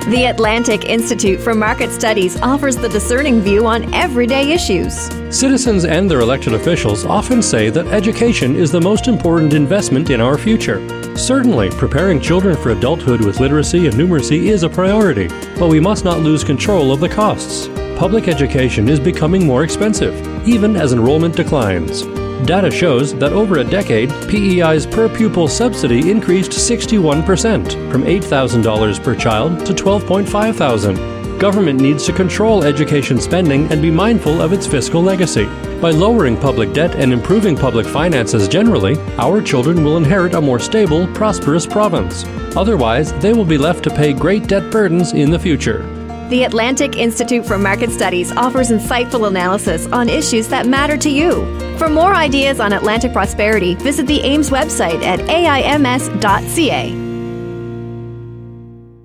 The Atlantic Institute for Market Studies offers the discerning view on everyday issues. Citizens and their elected officials often say that education is the most important investment in our future. Certainly, preparing children for adulthood with literacy and numeracy is a priority, but we must not lose control of the costs. Public education is becoming more expensive, even as enrollment declines. Data shows that over a decade, PEI's per-pupil subsidy increased 61%, from $8,000 per child to $12,500. Government needs to control education spending and be mindful of its fiscal legacy. By lowering public debt and improving public finances generally, our children will inherit a more stable, prosperous province. Otherwise, they will be left to pay great debt burdens in the future. The Atlantic Institute for Market Studies offers insightful analysis on issues that matter to you. For more ideas on Atlantic prosperity, visit the AIMS website at aims.ca.